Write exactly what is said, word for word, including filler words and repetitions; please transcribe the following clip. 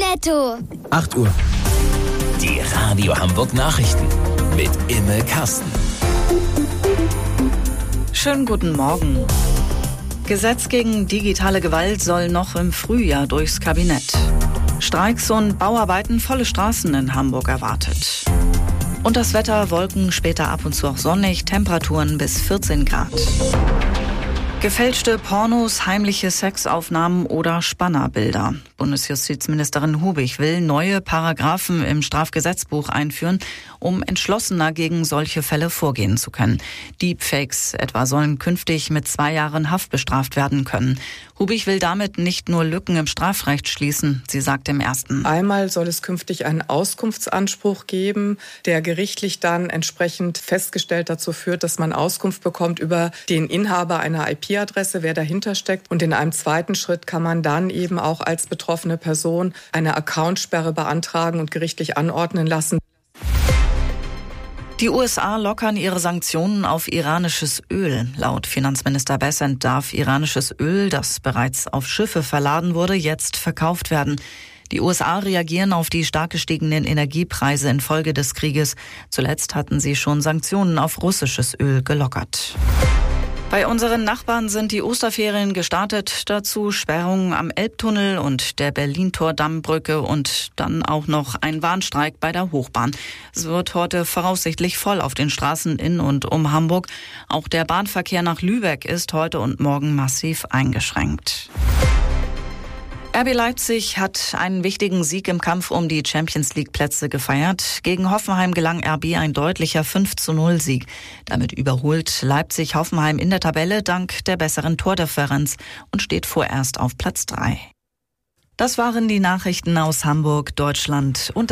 Netto. acht Uhr. Die Radio Hamburg Nachrichten mit Imme Kasten. Schönen guten Morgen. Gesetz gegen digitale Gewalt soll noch im Frühjahr durchs Kabinett. Streiks und Bauarbeiten, volle Straßen in Hamburg erwartet. Und das Wetter, Wolken, später ab und zu auch sonnig, Temperaturen bis vierzehn Grad. Gefälschte Pornos, heimliche Sexaufnahmen oder Spannerbilder. Bundesjustizministerin Hubig will neue Paragraphen im Strafgesetzbuch einführen, um entschlossener gegen solche Fälle vorgehen zu können. Deepfakes etwa sollen künftig mit zwei Jahren Haft bestraft werden können. Hubig will damit nicht nur Lücken im Strafrecht schließen, sie sagt im Ersten. Einmal soll es künftig einen Auskunftsanspruch geben, der gerichtlich dann entsprechend festgestellt dazu führt, dass man Auskunft bekommt über den Inhaber einer I P-Adresse, wer dahinter steckt. Und in einem zweiten Schritt kann man dann eben auch als betroffene Person eine Accountsperre beantragen und gerichtlich anordnen lassen. Die U S A lockern ihre Sanktionen auf iranisches Öl. Laut Finanzminister Bessent darf iranisches Öl, das bereits auf Schiffe verladen wurde, jetzt verkauft werden. Die U S A reagieren auf die stark gestiegenen Energiepreise infolge des Krieges. Zuletzt hatten sie schon Sanktionen auf russisches Öl gelockert. Bei unseren Nachbarn sind die Osterferien gestartet. Dazu Sperrungen am Elbtunnel und der Berlin-Tor-Dammbrücke und dann auch noch ein Warnstreik bei der Hochbahn. Es wird heute voraussichtlich voll auf den Straßen in und um Hamburg. Auch der Bahnverkehr nach Lübeck ist heute und morgen massiv eingeschränkt. R B Leipzig hat einen wichtigen Sieg im Kampf um die Champions-League-Plätze gefeiert. Gegen Hoffenheim gelang R B ein deutlicher fünf zu null Sieg. Damit überholt Leipzig Hoffenheim in der Tabelle dank der besseren Tordifferenz und steht vorerst auf Platz drei. Das waren die Nachrichten aus Hamburg, Deutschland und